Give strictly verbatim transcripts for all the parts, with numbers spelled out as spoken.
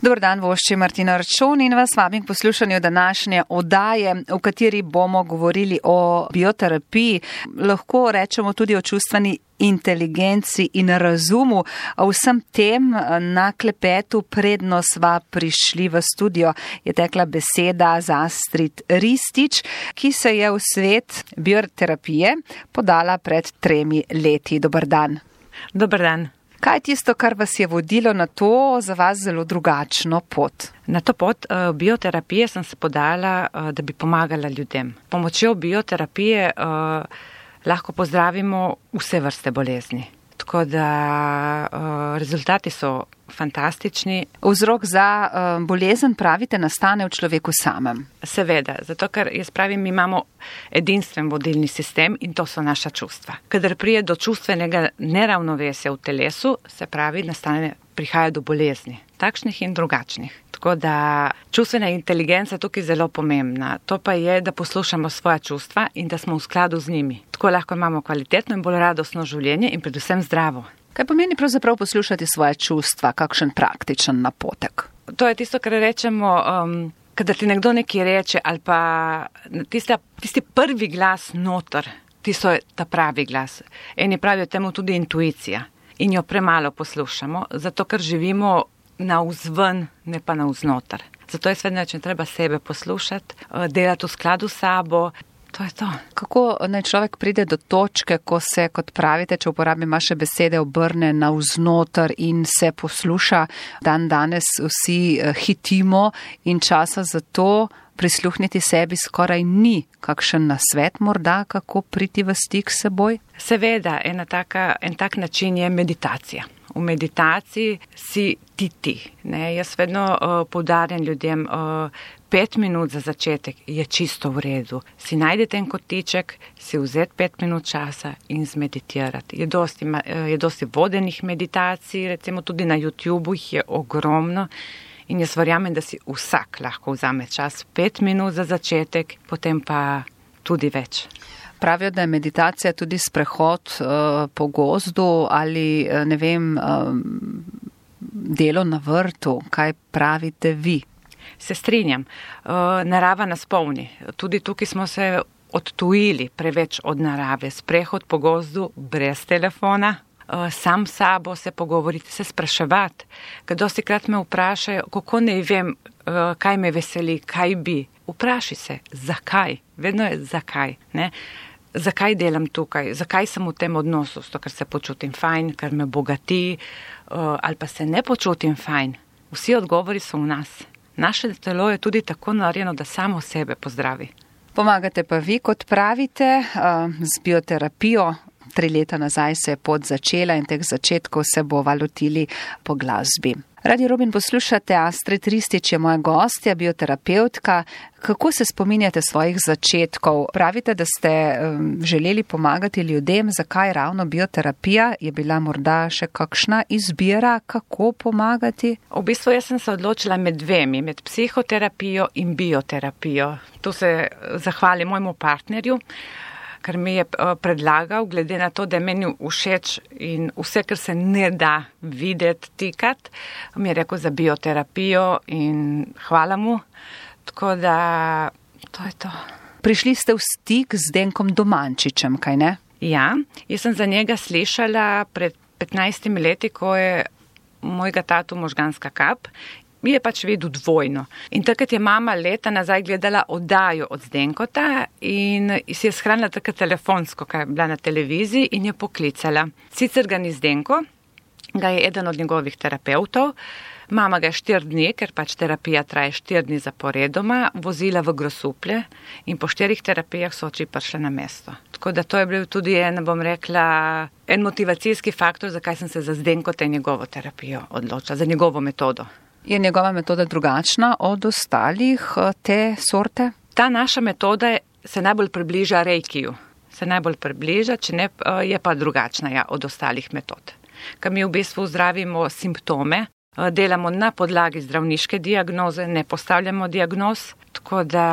Dobar dan, vošči Martina Arčon in vas vabim k poslušanju današnje oddaje, v kateri bomo govorili o bioterapiji, lahko rečemo tudi o čustveni inteligenci in razumu. O vsem tem na klepetu, predno sva prišli v studio, je tekla beseda z Astrid Ristič, ki se je v svet bioterapije podala pred tremi leti. Dobar dan. Dobar dan. Kaj je tisto, kar vas je vodilo na to za vas zelo drugačno pot? Na to pot uh, bioterapije sem se podala, uh, da bi pomagala ljudem. Pomočjo bioterapije uh, lahko pozdravimo vse vrste bolezni. Tako da uh, rezultati so fantastični. Vzrok za uh, bolezen, pravite, nastane v človeku samem? Seveda, zato ker jaz pravim, mi imamo edinstven vodilni sistem in to so naša čustva. Kadar prije do čustvenega neravnovesja v telesu, se pravi, nastane, prihaja do bolezni, takšnih in drugačnih. Tako da čustvena inteligenca je tukaj zelo pomembna. To pa je, da poslušamo svoja čustva in da smo v skladu z njimi. Tako lahko imamo kvalitetno in bolj radostno življenje in predvsem zdravo. Kaj pomeni pravzaprav poslušati svoje čustva, kakšen praktičen napotek? To je tisto, kar rečemo, um, kadar ti nekdo nekaj reče ali pa tista, tisti prvi glas noter, tisto je ta pravi glas. Eni pravijo temu tudi intuicija in jo premalo poslušamo, zato ker živimo navzven, ne pa navznoter. Zato je svedno, če treba sebe poslušati, delati v skladu s sabo. To je to. Kako naj človek pride do točke, ko se, kot pravite, če uporabim vaše besede, obrne navznoter in se posluša? Dan danes vsi hitimo in časa za to prisluhniti sebi skoraj ni. Kakšen nasvet morda, kako priti v stik s seboj? Seveda, ena taka, en tak način je meditacija. V meditaciji si ti ti. Ne? Jaz vedno uh, poudarjam ljudem, uh, pet minut za začetek je čisto v redu. Si najdete en kotiček, si vzeti pet minut časa in zmeditirati. Je dosti, uh, je dosti vodenih meditacij, recimo tudi na YouTubeu jih je ogromno. In jaz verjamem, da si vsak lahko vzame čas, pet minut za začetek, potem pa tudi več. Pravijo, da je meditacija tudi sprehod uh, po gozdu ali, ne vem, um, delo na vrtu. Kaj pravite vi? Se strinjam. Uh, narava nas polni. Tudi tukaj smo se odtujili preveč od narave. Sprehod po gozdu brez telefona. Uh, sam sabo se pogovoriti, se spraševati. Ker dostikrat me vprašajo, kako ne vem, uh, kaj me veseli, kaj bi. Vpraši se, zakaj. Vedno je zakaj. Ne? Zakaj delam tukaj, zakaj sem v tem odnosu, to, ker se počutim fajn, ker me bogati, uh, ali pa se ne počutim fajn. Vsi odgovori so v nas. Naše telo je tudi tako narejeno, da samo sebe pozdravi. Pomagate pa vi, kot pravite, uh, z bioterapijo. Tri leta nazaj se je pot začela in teh začetkov se bova lotili po glasbi. Radio Robin poslušate, Astrid Ristič je moja gostja, bioterapeutka. Kako se spominjate svojih začetkov? Pravite, da ste um, želeli pomagati ljudem. Zakaj ravno bioterapija? Je bila morda še kakšna izbira, kako pomagati? V bistvu jaz sem se odločila med dvemi, med psihoterapijo in bioterapijo. Tu se zahvalim mojemu partnerju, ker mi je predlagal, glede na to, da je meni všeč in vse, kar se ne da videti, tikati, mi je rekel za bioterapijo in hvala mu. Tako da, to je to. Prišli ste v stik z Zdenkom Domančičem, kaj ne? Ja, jaz sem za njega slišala pred petnajstimi leti, ko je mojega tatu možganska kap. Mi je pač videl dvojno. In takrat je mama leta nazaj gledala oddajo od Zdenkota in si je shranila takrat telefonsko, kaj je bila na televiziji in je poklicala. Sicer ga ni Zdenko, ga je eden od njegovih terapeutov. Mama ga je štiri dni, ker pač terapija traje štiri dni zaporedoma, vozila v Grosuplje in po štirih terapijah so oči prišle na mesto. Tako da to je bil tudi en, bom rekla, en motivacijski faktor, zakaj sem se za Zdenkota in njegovo terapijo odločila, za njegovo metodo. Je njegova metoda drugačna od ostalih te sorte? Ta naša metoda se najbolj približa reikiju. Se najbolj približa, če ne, je pa drugačna ja, od ostalih metod. Ker mi v bistvu zdravimo simptome, delamo na podlagi zdravniške diagnoze, ne postavljamo diagnoz, tako da...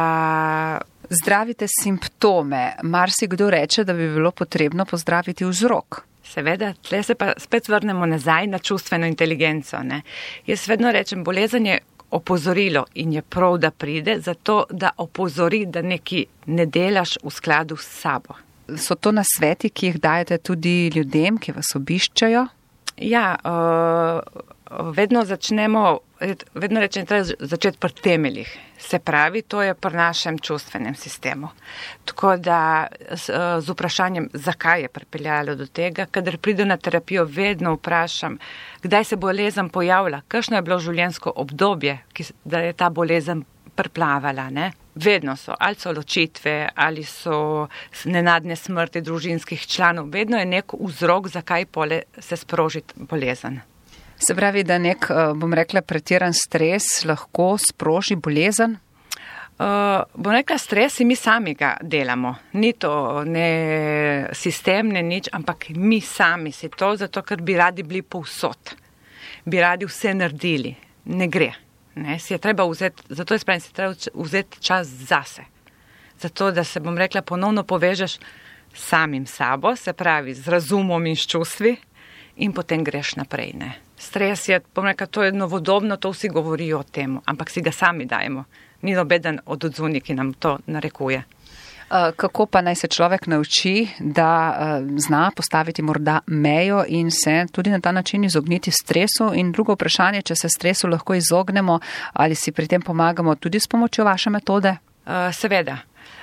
Zdravite simptome. Marsikdo reče, da bi bilo potrebno pozdraviti vzrok. Seveda, tle se pa spet vrnemo nazaj na čustveno inteligenco. Ne. Jaz vedno rečem, bolezen je opozorilo in je prav, da pride, zato da opozori, da nekaj ne delaš v skladu s sabo. So to nasveti, ki jih dajete tudi ljudem, ki vas obiščajo? Ja, uh, vedno začnemo, vedno rečem, treba začeti pri temeljih. Se pravi, to je pri našem čustvenem sistemu. Tako da z, z vprašanjem, zakaj je pripeljalo do tega, kadar pridem na terapijo, vedno vprašam, kdaj se bolezen pojavlja, kakšno je bilo življenjsko obdobje, ki, da je ta bolezen priplavala. Ne? Vedno so, ali so ločitve, ali so nenadne smrti družinskih članov, vedno je nek vzrok, zakaj pole se sproži bolezen. Se pravi, da nek, bom rekla, pretiran stres lahko sproži bolezen? Uh, bom rekla, stres mi sami ga delamo. Ni to ne sistem, ne nič, ampak mi sami si to, zato ker bi radi bili povsod. Bi radi vse naredili. Ne gre. Ne? Si je treba vzeti, zato je spravim, si je treba vzeti čas zase. Zato, da se, bom rekla, ponovno povežeš samim sabo, se pravi, z razumom in s čustvi in potem greš naprej, ne. Stres je, bom rekla, to je novodobno, to vsi govorijo o tem, ampak si ga sami dajemo. Ni nobeden od odzuni, ki nam to narekuje. Kako pa naj se človek nauči, da zna postaviti morda mejo in se tudi na ta način izogniti stresu? In drugo vprašanje, če se stresu lahko izognemo, ali si pri tem pomagamo tudi s pomočjo vaše metode? Seveda.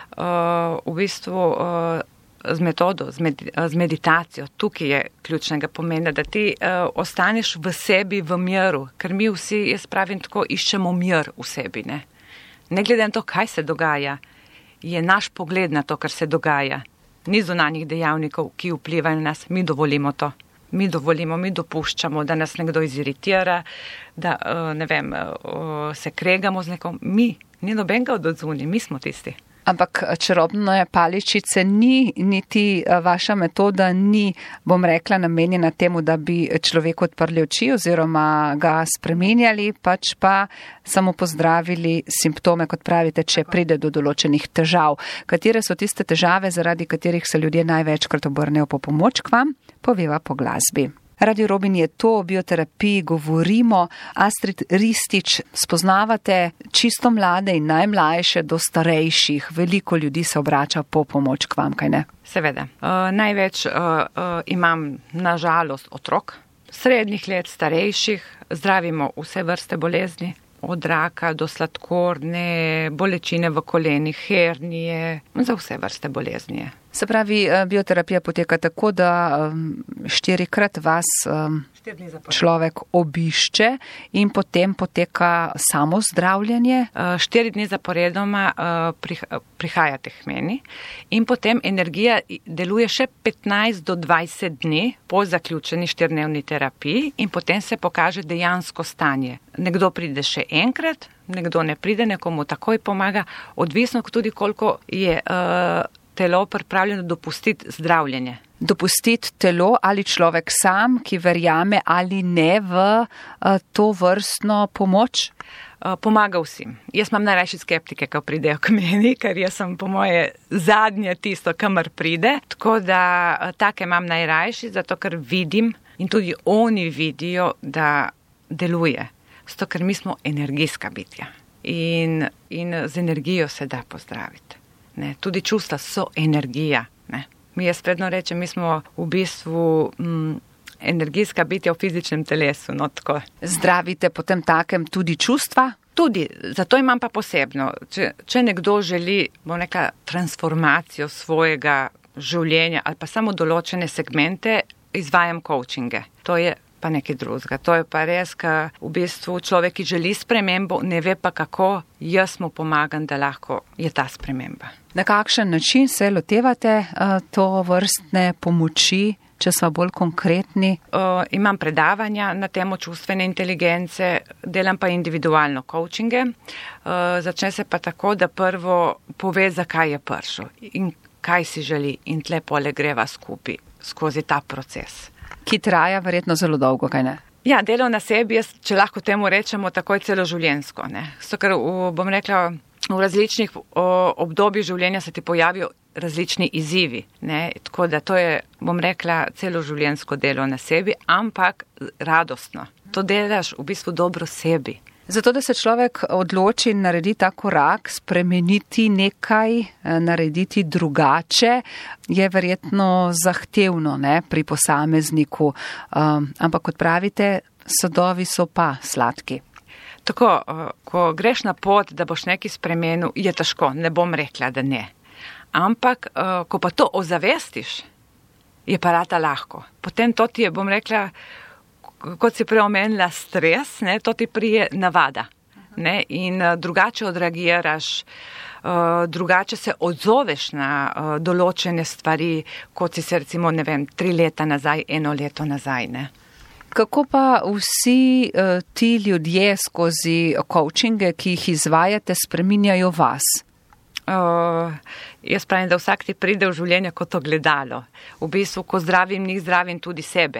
V bistvu z metodo, z, med, z meditacijo, tukaj je ključnega pomena, da ti uh, ostaneš v sebi v miru, ker mi vsi, jaz pravim tako, iščemo mir v sebi. Ne, ne glede na to, kaj se dogaja, je naš pogled na to, kar se dogaja. Ni zunanjih dejavnikov, ki vplivajo na nas, mi dovolimo to. Mi dovolimo, mi dopuščamo, da nas nekdo iziritira, da uh, ne vem, uh, se kregamo z nekom. Mi, ni nobenega od odzuni, mi smo tisti. Ampak čarobne paličice ni, niti vaša metoda ni, bom rekla, namenjena temu, da bi človeku odprli oči oziroma ga spremenjali, pač pa samo pozdravili simptome, kot pravite, če pride do določenih težav. Katere so tiste težave, zaradi katerih se ljudje največkrat obrnejo po pomoč k vam, poveva po glasbi. Radio Robin je to, o bioterapiji govorimo. Astrid Ristić, spoznavate čisto mlade in najmlajše do starejših. Veliko ljudi se obrača po pomoč k vam, kaj ne? Seveda. Uh, največ uh, uh, imam nažalost otrok, srednjih let, starejših, zdravimo vse vrste bolezni. Od raka do sladkorne, bolečine v kolenih, hernije, za vse vrste bolezni. Se pravi, bioterapija poteka tako, da štirikrat vas človek obišče in potem poteka samo zdravljenje? Štiri dni zaporedoma prihajate k meni in potem energija deluje še petnajst do dvajset dni po zaključeni štiridnevni terapiji in potem se pokaže dejansko stanje. Nekdo pride še enkrat, nekdo ne pride, nekomu takoj pomaga, odvisno tudi koliko je uh, telo pripravljeno dopustiti zdravljenje. Dopustiti telo ali človek sam, ki verjame ali ne v uh, to vrstno pomoč? Uh, pomaga vsem. Jaz imam najrajši skeptike, ko pridejo k meni, ker jaz sem po moje zadnje tisto, kamor pride. Tako da uh, take imam najrajši, zato ker vidim in tudi oni vidijo, da deluje. Zato ker mi smo energijska bitja in, in z energijo se da pozdraviti. Ne, tudi čustva so energija. Ne. Mi jaz predno rečem, mi smo v bistvu mm, energijska bitja v fizičnem telesu. No, tako. Zdravite potem takem tudi čustva? Tudi, zato imam pa posebno. Če, če nekdo želi, bom rekla, transformacijo svojega življenja ali pa samo določene segmente, izvajam coachinge. To je pa nekaj drugega. To je pa res, ka v bistvu človek, ki želi spremembo, ne ve pa kako, jaz mu pomagam, da lahko je ta sprememba. Na kakšen način se lotevate uh, to vrstne pomoči, če so bolj konkretni? Uh, imam predavanja na temo čustvene inteligence, delam pa individualno coachinge. Uh, začne se pa tako, da prvo pove, zakaj je prišel in kaj si želi in tle pole greva skupaj skozi ta proces. Ki traja verjetno zelo dolgo, kaj ne? Ja, delo na sebi, jaz, če lahko temu rečemo, takoj celoživljenjsko. Ne? So, ker v, bom rekla, v različnih obdobjih življenja se ti pojavijo različni izzivi. Ne? Tako da to je, bom rekla, celo življenjsko delo na sebi, ampak radostno. To delaš v bistvu dobro sebi. Zato, da se človek odloči narediti ta korak, spremeniti nekaj, narediti drugače, je verjetno zahtevno, ne, pri posamezniku. Um, ampak kot pravite, sadovi so pa sladki. Tako, ko greš na pot, da boš nekaj spremenil, je težko, ne bom rekla, da ne. Ampak, ko pa to ozavestiš, je pa rata lahko. Potem to ti je, bom rekla, kot si prej omenila, stres, ne, to ti prije navada. Ne, in drugače odreagiraš, drugače se odzoveš na določene stvari, kot si se recimo, ne vem, tri leta nazaj, eno leto nazaj, ne. Kako pa vsi uh, ti ljudje skozi coachinge, ki jih izvajate, spreminjajo vas? Uh, jaz pravim, da vsak ti pride v življenje kot ogledalo. V bistvu, ko zdravim njih, zdravim tudi sebe.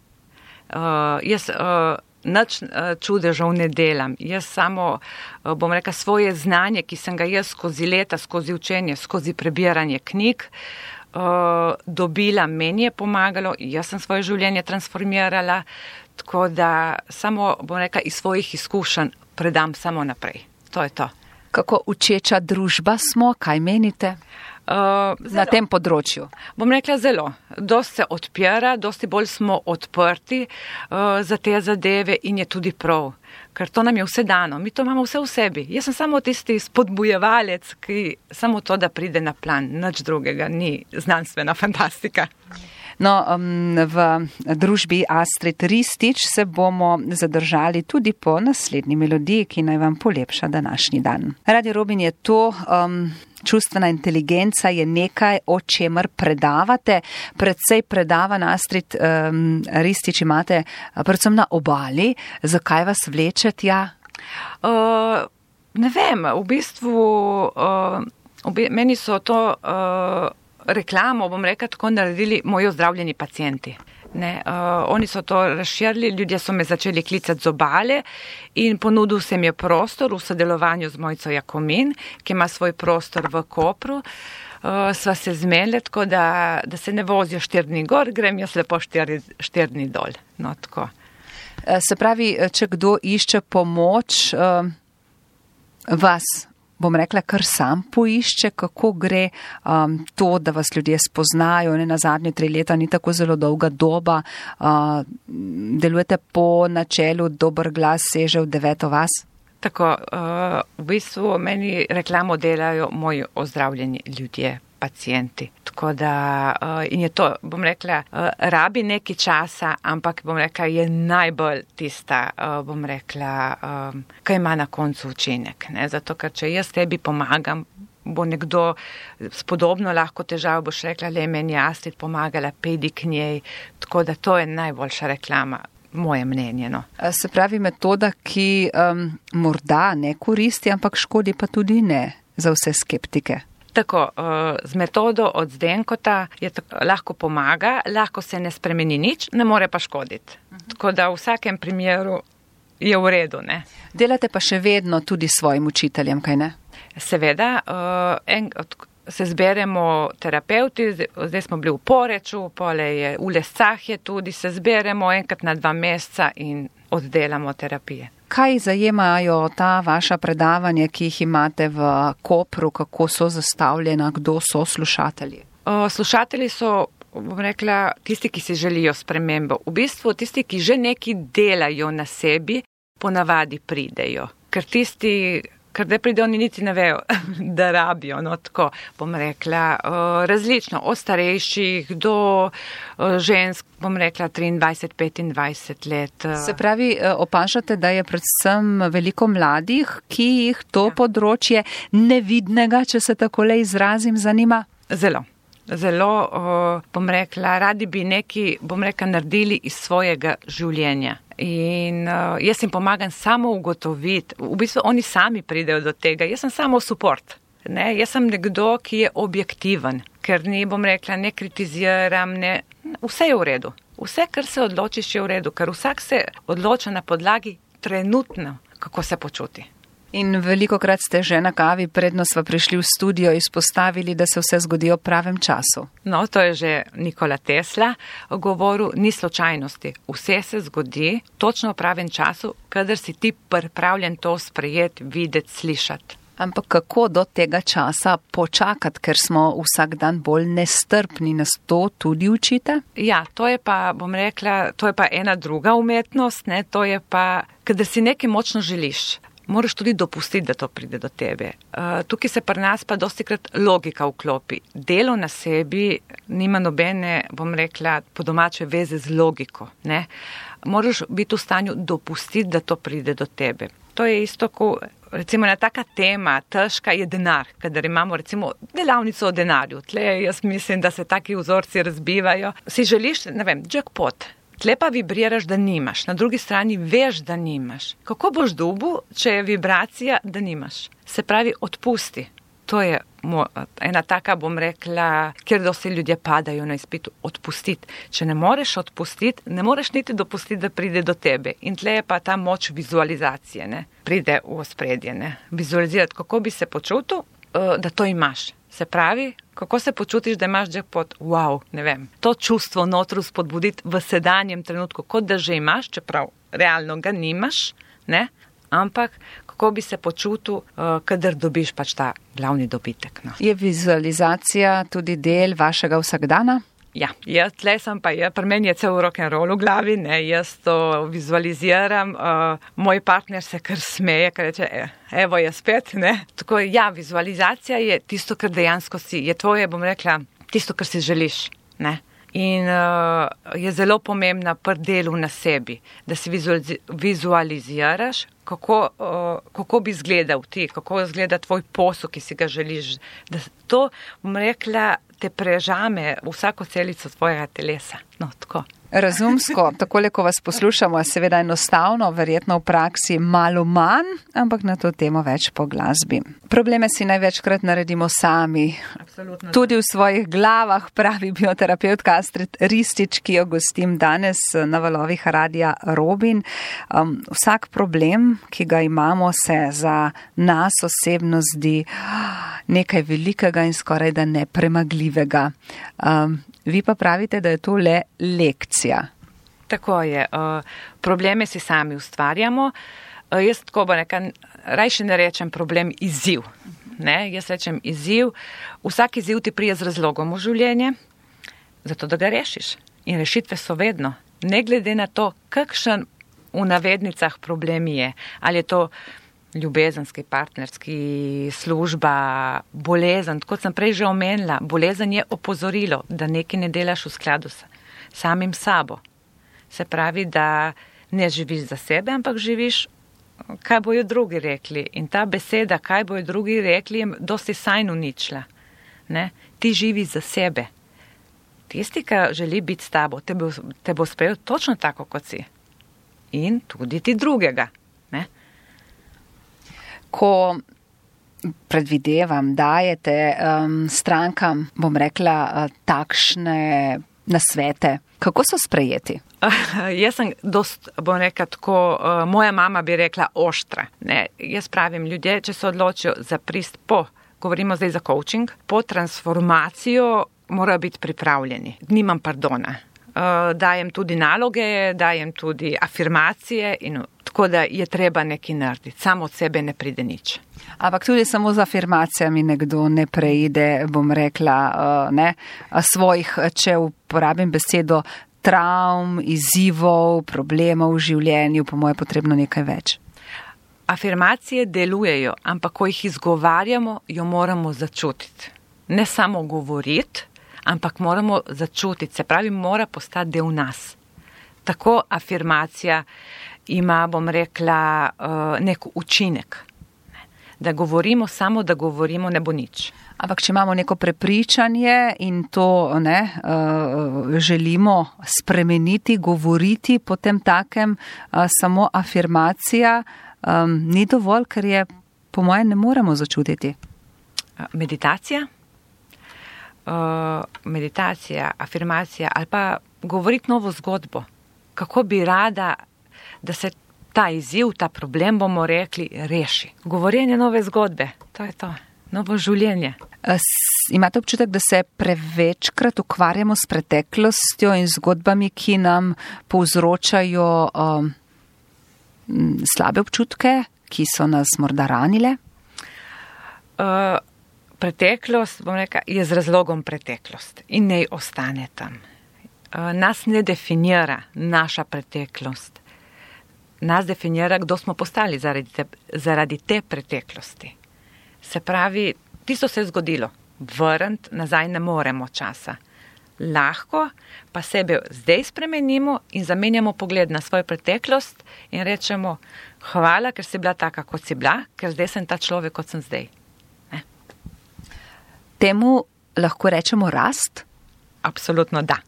Uh, jaz uh, nič uh, čudežev ne delam. Jaz samo, uh, bom rekla, svoje znanje, ki sem ga jaz skozi leta, skozi učenje, skozi prebiranje knjig, Uh, dobila, meni je pomagalo, jaz sem svoje življenje transformirala, tako da samo, bom rekla, iz svojih izkušenj predam samo naprej. To je to. Kako učeča družba smo, kaj menite uh, na tem področju? Bom rekla zelo. Dosti se odpira, dosti bolj smo odprti uh, za te zadeve in je tudi prav. Ker to nam je vse dano, mi to imamo vse v sebi. Jaz sem samo tisti spodbujevalec, ki samo to, da pride na plan, nič drugega, ni znanstvena fantastika. No, um, v družbi Astrid Ristić se bomo zadržali tudi po naslednji melodiji, ki naj vam polepša današnji dan. Radio Robin je to, um, čustvena inteligenca je nekaj, o čemer predavate, predvsej predavan Astrid um, Ristić imate predvsem na obali. Zakaj vas vleče tja? Uh, ne vem, v bistvu, uh, obi, meni so to... Uh, reklamo, bom rekla, tako naredili moji ozdravljeni pacijenti. Ne, uh, oni so to razširili, ljudje so me začeli klicati z obale in ponudil se mi je prostor v sodelovanju z Mojco Jakomin, ki ima svoj prostor v Kopru. Uh, sva se zmele, tako da, da se ne vozijo štir dni gor, grem jaz lepo štir, štir dni dol. No, tako. Se pravi, če kdo išče pomoč, uh, vas bom rekla, kar sam poišče, kako gre um, to, da vas ljudje spoznajo, ne, na zadnje tri leta ni tako zelo dolga doba, uh, delujete po načelu dober glas seže v deveto vas? Tako, uh, v bistvu meni reklamo delajo moji ozdravljeni ljudje, pacijenti. Tako da, uh, in je to, bom rekla, uh, rabi nekaj časa, ampak bom rekla, je najbolj tista, uh, bom rekla, um, kaj ima na koncu učinek. Ne? Zato, ker če jaz tebi pomagam, bo nekdo s podobno lahko težavo, boš rekla, le meni je Astrid pomagala, pejdi k njej. Tako da to je najboljša reklama. Moje mnenje, no. Se pravi metoda, ki um, morda ne koristi, ampak škodi pa tudi ne za vse skeptike. Tako, uh, z metodo od Zdenkota je tako, lahko pomaga, lahko se ne spremeni nič, ne more pa škoditi. Uh-huh. Tako da v vsakem primeru je v redu, ne. Delate pa še vedno tudi svojim učiteljem, kaj ne? Seveda, uh, en, od, se zberemo terapeuti, zdaj smo bili v Poreču, pole je v Lescah je tudi, se zberemo enkrat na dva meseca in oddelamo terapije. Kaj zajemajo ta vaša predavanja, ki jih imate v Kopru, kako so zastavljena, kdo so slušatelji? Uh, slušatelji so, bom rekla, tisti, ki si želijo spremembo. V bistvu tisti, ki že nekaj delajo na sebi, ponavadi pridejo. Ker tisti, ker da pridejo, oni niti ne vejo, da rabijo, no tako, bom rekla, uh, različno, od starejših do uh, žensk, bom rekla, triindvajset, petindvajset let. Uh. Se pravi, opažate, da je predvsem veliko mladih, ki jih to ja. področje nevidnega, če se takole izrazim, zanima? Zelo. Zelo, uh, bom rekla, radi bi neki, bom rekla, naredili iz svojega življenja. In uh, jaz jim pomagam samo ugotoviti, v bistvu oni sami pridejo do tega, jaz sem samo support. Ne? Jaz sem nekdo, ki je objektiven, ker ni, bom rekla, ne kritiziram, ne, vse je v redu. Vse, kar se odločiš, je v redu, ker vsak se odloča na podlagi trenutno, kako se počuti. In veliko krat ste že na kavi, predno sva prišli v studio, izpostavili, da se vse zgodi v pravem času. No, to je že Nikola Tesla govoril, ni slučajnosti. Vse se zgodi točno v pravem času, kadar si ti pripravljen to sprejeti, videti, slišati. Ampak kako do tega časa počakati, ker smo vsak dan bolj nestrpni, nas to tudi učite? Ja, to je pa, bom rekla, to je pa ena druga umetnost, ne, to je pa, kadar si nekaj močno želiš, moraš tudi dopustiti, da to pride do tebe. Uh, tukaj se pri nas pa dostikrat logika vklopi. Delo na sebi nima nobene, bom rekla, po domače veze z logiko, ne. Moraš biti v stanju dopustiti, da to pride do tebe. To je isto, ko recimo ena taka tema, težka je denar, kadar imamo recimo delavnico o denarju. Tle jaz mislim, da se taki vzorci razbivajo. Si želiš, ne vem, jackpot. Tle pa vibriraš, da nimaš. Na drugi strani veš, da nimaš. Kako boš dobil, če je vibracija, da nimaš? Se pravi, odpusti. To je ena taka, bom rekla, kjer dosti ljudje padajo na izpitu, odpustiti. Če ne moreš odpustiti, ne moreš niti dopustiti, da pride do tebe. In tle je pa ta moč vizualizacije, ne? Pride v ospredje, ne? Vizualizirati, kako bi se počutil, da to imaš. Se pravi, kako se počutiš, da imaš jackpot, wow, ne vem. To čustvo notru spodbuditi v sedanjem trenutku, kot da že imaš, čeprav realno ga nimaš, ne? Ampak kako bi se počutil, uh, kadar dobiš pač ta glavni dobitek. No. Je vizualizacija tudi del vašega vsakdana? Ja, jaz tle sem pa, ja, pri meni je cel rock'n'roll v glavi, ne, jaz to vizualiziram, uh, moj partner se kar smeje, ker reče, evo je spet, ne. Tako, ja, vizualizacija je tisto, kar dejansko si, je tvoje, bom rekla, tisto, kar si želiš, ne. In uh, je zelo pomembna pri delu na sebi, da si vizualiziraš, kako, uh, kako bi izgledal ti, kako izgleda tvoj posel, ki si ga želiš. Da to, bom rekla, te prežame vsako celico tvojega telesa. No, tako. Razumsko, takole, ko vas poslušamo, je seveda enostavno, verjetno v praksi malo manj, ampak na to temo več po glasbi. Probleme si največkrat naredimo sami. Absolutno. Tudi v svojih glavah, pravi bioterapevtka Astrid Ristič, ki jo gostim danes na valovih Radia Robin. Um, vsak problem, ki ga imamo, se za nas osebno zdi nekaj velikega in skoraj da nepremagljivega. Um, vi pa pravite, da je to le lekcija. Tako je. Uh, probleme si sami ustvarjamo. Uh, jaz tako bo neka, rajše ne rečem problem, izziv. Ne? Jaz rečem izziv. Vsak izziv ti prije z razlogom v življenje, zato da ga rešiš. In rešitve so vedno. Ne glede na to, kakšen v navednicah problem je. Ali je to ljubezenski, partnerski, služba, bolezen. Kot sem prej že omenila, bolezen je opozorilo, da nekaj ne delaš v skladu s samim sabo. Se pravi, da ne živiš za sebe, ampak živiš, kaj bojo drugi rekli. In ta beseda, kaj bojo drugi rekli, je dosti sajn uničila. Ne? Ti živi za sebe. Tisti, ki želi biti s tabo, te bo, te bo sprejel točno tako, kot si. In tudi ti drugega. Ne? Ko predvidevam, dajete um, strankam, bom rekla, uh, takšne nasvete, kako so sprejeti? Uh, jaz sem dost, bom rekla tako, uh, moja mama bi rekla oštra. Ne? Jaz pravim, ljudje, če se odločijo za prist po, govorimo zdaj za coaching, po transformacijo morajo biti pripravljeni. Nimam pardona. Uh, dajem tudi naloge, dajem tudi afirmacije in tako da je treba nekaj narediti. Samo od sebe ne pride nič. Ampak tudi samo z afirmacijami nekdo ne preide, bom rekla, ne, svojih, če uporabim besedo, travm, izzivov, problemov v življenju, po moje potrebno nekaj več. Afirmacije delujejo, ampak ko jih izgovarjamo, jo moramo začutiti. Ne samo govoriti, ampak moramo začutiti. Se pravi, mora postati del nas. Tako afirmacija ima, bom rekla, nek učinek. Da govorimo, samo da govorimo, ne bo nič. Ampak če imamo neko prepričanje in to ne, želimo spremeniti, govoriti, potem takem samo afirmacija ni dovolj, ker je, po mojem, ne moremo začutiti. Meditacija? Meditacija, afirmacija ali pa govoriti novo zgodbo. Kako bi rada, da se ta izziv, ta problem, bomo rekli, reši. Govorjenje nove zgodbe, to je to, novo življenje. Imate občutek, da se prevečkrat ukvarjamo s preteklostjo in zgodbami, ki nam povzročajo um, slabe občutke, ki so nas morda ranile? Uh, preteklost, bom rekla, je z razlogom preteklost in nej ostane tam. Uh, nas ne definira naša preteklost. Nas definira, kdo smo postali zaradi te, zaradi te preteklosti. Se pravi, tisto se je zgodilo. Vrniti nazaj ne moremo časa. Lahko pa sebe zdaj spremenimo in zamenjamo pogled na svojo preteklost in rečemo, hvala, ker si bila taka, kot si bila, ker zdaj sem ta človek, kot sem zdaj. Ne? Temu lahko rečemo rast? Absolutno da.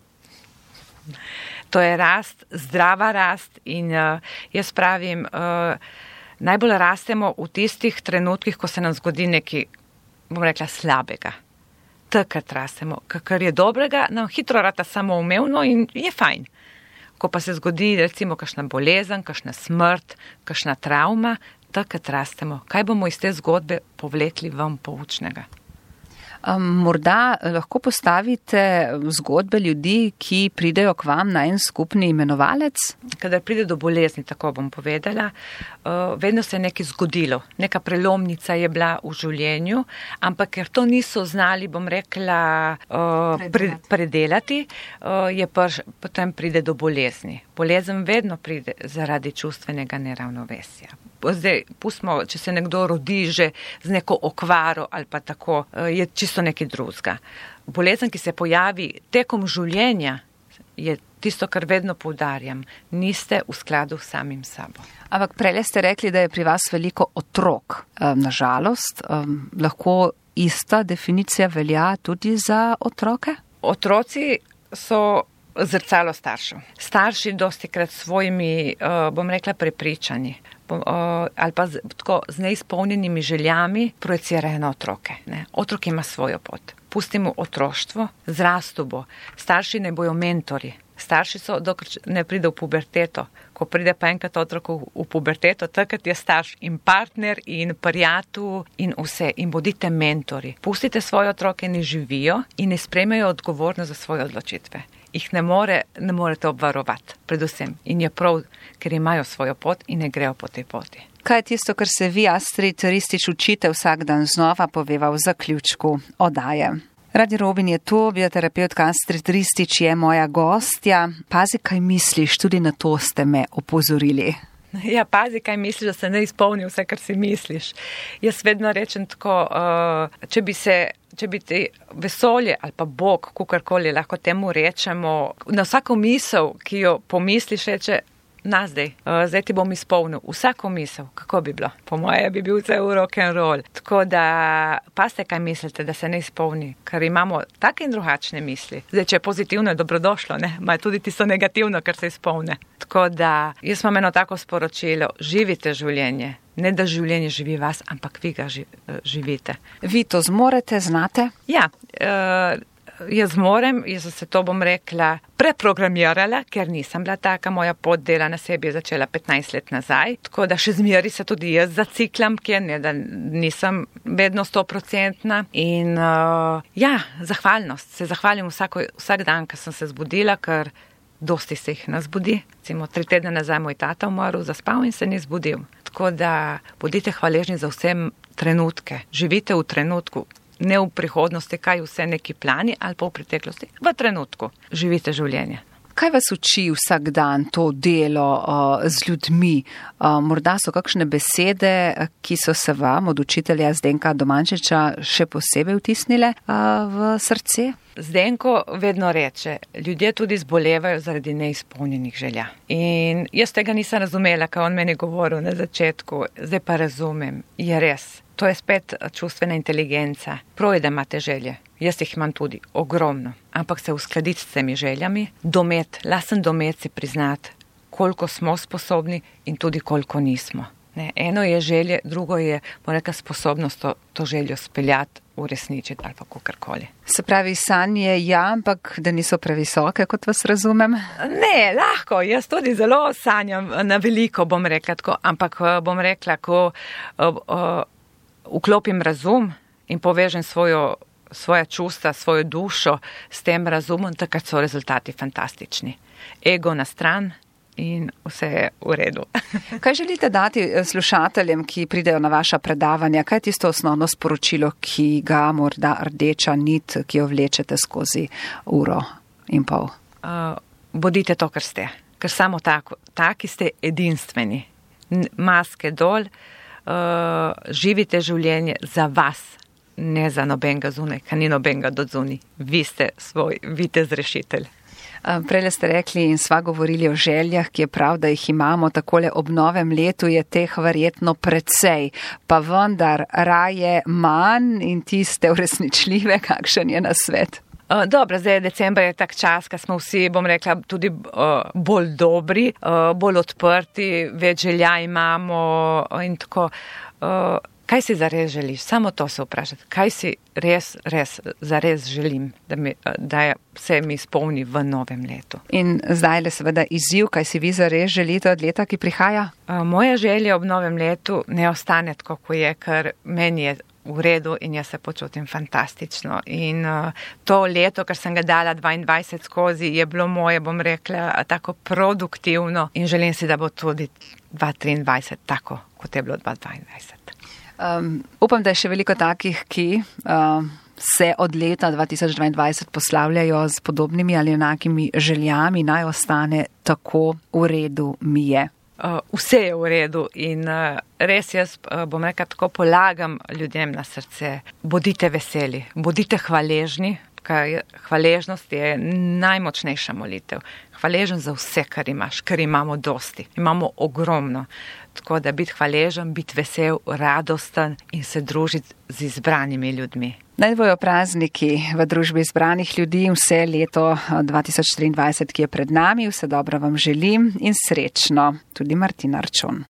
To je rast, zdrava rast in uh, jaz pravim, uh, najbolj rastemo v tistih trenutkih, ko se nam zgodi nekaj, bom rekla, slabega. Takrat rastemo. Kar je dobrega, nam hitro rata samoumevno in je fajn. Ko pa se zgodi recimo kakšna bolezen, kakšna smrt, kakšna travma, takrat rastemo. Kaj bomo iz te zgodbe povlekli vam poučnega? Um, morda lahko postavite zgodbe ljudi, ki pridejo k vam na en skupni imenovalec? Kadar pride do bolezni, tako bom povedala, uh, vedno se je nekaj zgodilo. Neka prelomnica je bila v življenju, ampak ker to niso znali, bom rekla, uh, pre, predelati, uh, je prš, potem pride do bolezni. Bolezen vedno pride zaradi čustvenega neravnovesja. Zdaj, pustimo, če se nekdo rodi že z neko okvaro ali pa tako, je čisto nekaj drugega. Bolezen, ki se pojavi tekom življenja, je tisto, kar vedno poudarjam. Niste v skladu s samim sabo. Ampak prej ste rekli, da je pri vas veliko otrok. Nažalost, lahko ista definicija velja tudi za otroke? Otroci so zrcalo staršev. Starši dostikrat svojimi, bom rekla, prepričanji ali pa z, tako, z neizpolnjenimi željami projecirajo na otroke. Ne. Otrok ima svojo pot. Pustimo otroštvo, zrastu bo. Starši ne bojo mentori. Starši so, dokler ne pride v puberteto. Ko pride pa enkrat otrok v, v puberteto, takrat je starš in partner in prijatelj in vse. In bodite mentori. Pustite svoje otroke, ne živijo in ne sprejmejo odgovornost za svoje odločitve. Jih ne, more, ne morete obvarovati, predvsem. In je prav, ker imajo svojo pot in ne grejo po tej poti. Kaj je tisto, kar se vi, Astrid Ristič, učite vsak dan znova, poveva v zaključku oddaje? Radio Robin je to, bioterapeutka Astrid Ristič je moja gostja. Pazi, kaj misliš, tudi na to ste me opozorili. Ja, pazi, kaj misliš, da se ne izpolni vse, kar si misliš. Jaz vedno rečem tako, uh, če bi se, če bi te vesolje ali pa Bog, kakorkoli lahko temu rečemo, na vsako misel, ki jo pomisliš, reče, na zdaj, uh, zdaj ti bom izpolnil vsako misel, kako bi bilo? Po moje bi bil vse v rock and roll. Tako da, paste, kaj mislite, da se ne izpolni, ker imamo take in drugačne misli. Zdaj, če je pozitivno, je dobrodošlo, ne? Ma je tudi tisto negativno, kar se izpolne. Tako da, jaz imam eno tako sporočilo, živite življenje. Ne da življenje živi vas, ampak vi ga živite. Vi to zmorete, znate? Ja, uh, jaz zmorem, jaz se to bom rekla, preprogramirala, ker nisem bila taka, moja pot dela na sebi je začela petnajst let nazaj, tako da še zmeri se tudi jaz zaciklam, ker ne, da nisem vedno stoprocentna in uh, ja, zahvalnost, se zahvalim vsako, vsak dan, ko sem se zbudila, ker dosti se jih nas budi. Recimo, tri tedne nazaj moj tata umrl, zaspal in se ni zbudil. Tako da bodite hvaležni za vse trenutke, živite v trenutku. Ne v prihodnosti, kaj vse neki plani ali pa v preteklosti. V trenutku živite življenje. Kaj vas uči vsak dan to delo uh, z ljudmi? Uh, morda so kakšne besede, ki so se vam od učitelja Zdenka Domančiča še posebej vtisnile uh, v srce? Zdenko vedno reče, ljudje tudi zbolevajo zaradi neizpolnjenih želja. In jaz tega nisem razumela, kaj on meni govoril na začetku, zdaj pa razumem, je res. To je spet čustvena inteligenca. Prav je, da imate želje. Jaz jih imam tudi ogromno. Ampak se uskladiti s temi željami, domet, lasen domet si priznati, koliko smo sposobni in tudi koliko nismo. Ne, eno je želje, drugo je, bom rekla, sposobnost to, to željo speljati, uresničiti ali pa kakorkoli. Se pravi, sanje ja, ampak da niso previsoke, kot vas razumem? Ne, lahko, jaz tudi zelo sanjam na veliko, bom rekla tako, ampak bom rekla, ko uh, uh, vklopim razum in povežem svojo, svoja čustva, svojo dušo s tem razumom, takrat so rezultati fantastični. Ego na stran in vse je v redu. Kaj želite dati slušateljem, ki pridejo na vaša predavanja? Kaj je tisto osnovno sporočilo, ki ga morda rdeča nit, ki jo vlečete skozi uro in pol? Uh, bodite to, kar ste. Ker samo tako, taki ste edinstveni. Maske dol, uh, živite življenje za vas, ne za nobenega zunaj, ka ni nobenega do zunaj. Vi ste svoj vitez rešitelj. Prele ste rekli in sva govorili o željah, ki je prav, da jih imamo takole ob novem letu, je teh verjetno precej, pa vendar raje manj in tiste uresničljive, kakšen je nasvet? Uh, dobro, zdaj je december, je tak čas, ko smo vsi, bom rekla, tudi uh, bolj dobri, uh, bolj odprti, več želja imamo uh, in tako. Uh, kaj si zares želiš? Samo to se vprašati. Kaj si res, res, zares želim, da, mi, da se mi izpolni v novem letu? In zdaj le seveda izziv, kaj si vi zares želite od leta, ki prihaja? Uh, moja želja ob novem letu ne ostane tako, kot je, ker meni je v redu in jaz se počutim fantastično. In uh, to leto, kar sem ga dala dvaindvajset skozi, je bilo moje, bom rekla, tako produktivno in želim si, da bo tudi dva tisoč triindvajset tako, kot je bilo dva tisoč dvaindvajset. Um, upam, da je še veliko takih, ki uh, se od leta dva tisoč dvaindvajset poslavljajo z podobnimi ali enakimi željami, naj ostane tako, v redu mi je. Uh, vse je v redu in uh, res jaz, uh, bom rekla, tako polagam ljudem na srce. Bodite veseli, bodite hvaležni, ker hvaležnost je najmočnejša molitev. Hvaležen za vse, kar imaš, ker imamo dosti, imamo ogromno. Tako da biti hvaležen, biti vesel, radosten in se družiti z izbranimi ljudmi. Naj bojo prazniki v družbi izbranih ljudi vse leto dva tisoč triindvajset, ki je pred nami. Vse dobro vam želim in srečno. Tudi Martina Arčon.